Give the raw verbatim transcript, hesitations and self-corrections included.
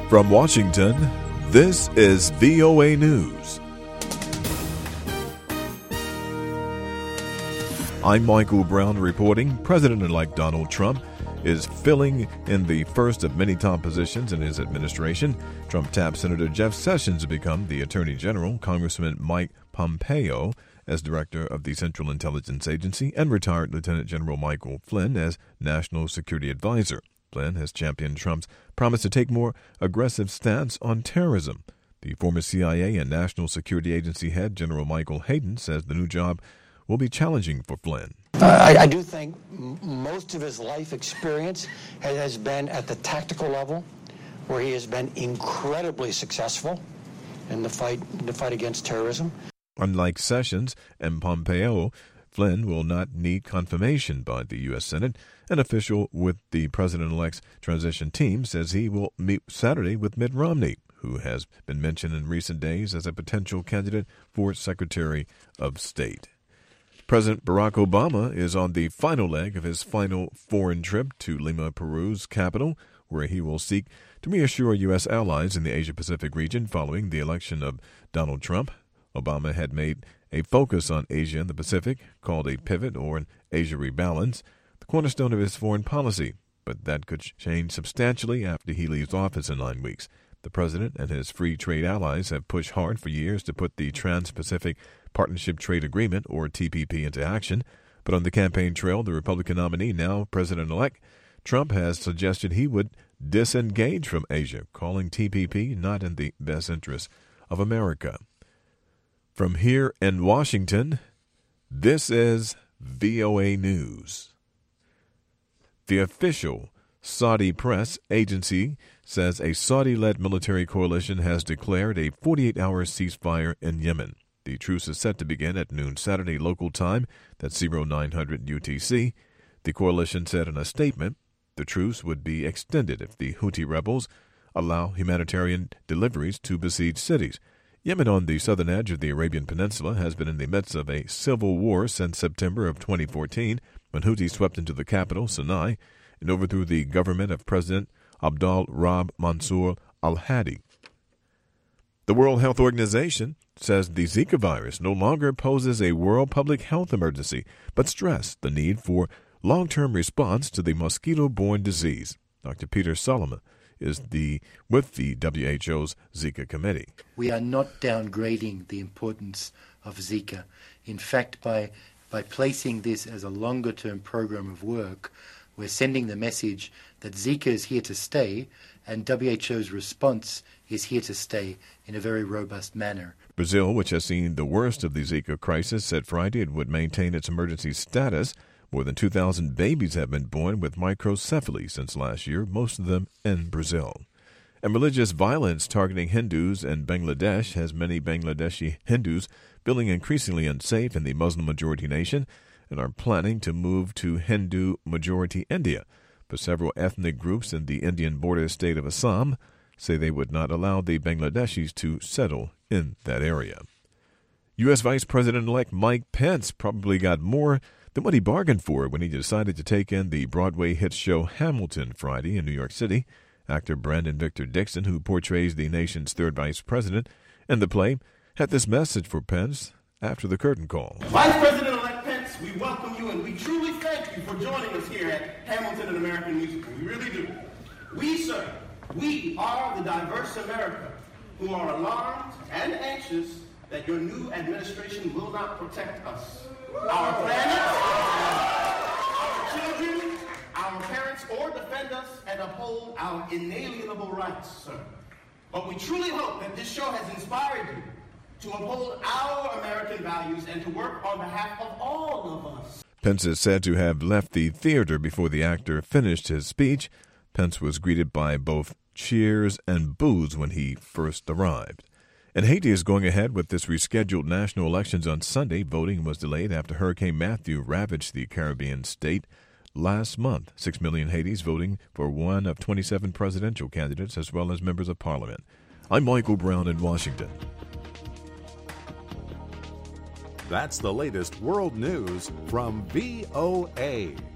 From Washington, this is V O A News. I'm Michael Brown reporting. President-elect Donald Trump is filling in the first of many top positions in his administration. Trump tapped Senator Jeff Sessions to become the Attorney General, Congressman Mike Pompeo as Director of the Central Intelligence Agency, and retired Lieutenant General Michael Flynn as National Security Advisor. Flynn has championed Trump's promise to take more aggressive stance on terrorism. The former C I A and National Security Agency head, General Michael Hayden, says the new job will be challenging for Flynn. Uh, I, I do think m- most of his life experience has, has been at the tactical level, where he has been incredibly successful in the fight, the fight against terrorism. Unlike Sessions and Pompeo, Flynn will not need confirmation by the U S Senate. An official with the president-elect's transition team says he will meet Saturday with Mitt Romney, who has been mentioned in recent days as a potential candidate for Secretary of State. President Barack Obama is on the final leg of his final foreign trip to Lima, Peru's capital, where he will seek to reassure U S allies in the Asia-Pacific region following the election of Donald Trump. Obama had made a focus on Asia and the Pacific, called a pivot or an Asia rebalance, the cornerstone of his foreign policy, but that could change substantially after he leaves office in nine weeks. The president and his free trade allies have pushed hard for years to put the Trans-Pacific Partnership Trade Agreement, or T P P, into action, but on the campaign trail, the Republican nominee, now President-elect Trump, has suggested he would disengage from Asia, calling T P P not in the best interest of America. From here in Washington, this is V O A News. The official Saudi press agency says a Saudi-led military coalition has declared a forty-eight hour ceasefire in Yemen. The truce is set to begin at noon Saturday local time, that's nine hundred U T C. The coalition said in a statement the truce would be extended if the Houthi rebels allow humanitarian deliveries to besieged cities. Yemen, on the southern edge of the Arabian Peninsula, has been in the midst of a civil war since September of twenty fourteen, when Houthis swept into the capital, Sana'a, and overthrew the government of President Abdel Rabb Mansour al-Hadi. The World Health Organization says the Zika virus no longer poses a world public health emergency, but stressed the need for long-term response to the mosquito-borne disease. Doctor Peter Solomon is the with the W H O's Zika committee. We are not downgrading the importance of Zika. In fact, by by placing this as a longer-term program of work, we're sending the message that Zika is here to stay, and W H O's response is here to stay in a very robust manner. Brazil, which has seen the worst of the Zika crisis, said Friday it would maintain its emergency status. More than two thousand babies have been born with microcephaly since last year, most of them in Brazil. And religious violence targeting Hindus in Bangladesh has many Bangladeshi Hindus feeling increasingly unsafe in the Muslim-majority nation and are planning to move to Hindu-majority India. But several ethnic groups in the Indian border state of Assam say they would not allow the Bangladeshis to settle in that area. U S. Vice President-elect Mike Pence probably got more than what he bargained for when he decided to take in the Broadway hit show Hamilton Friday in New York City. Actor Brandon Victor Dixon, who portrays the nation's third vice president in the play, had this message for Pence after the curtain call. Vice President-elect Pence, we welcome you and we truly thank you for joining us here at Hamilton, an American Musical. We really do. We, sir, we are the diverse America who are alarmed and anxious that your new administration will not protect us, our planet, our children, our parents, or defend us and uphold our inalienable rights, sir. But we truly hope that this show has inspired you to uphold our American values and to work on behalf of all of us. Pence is said to have left the theater before the actor finished his speech. Pence was greeted by both cheers and boos when he first arrived. And Haiti is going ahead with its rescheduled national elections on Sunday. Voting was delayed after Hurricane Matthew ravaged the Caribbean state last month. Six million Haitis voting for one of twenty-seven presidential candidates as well as members of parliament. I'm Michael Brown in Washington. That's the latest world news from V O A.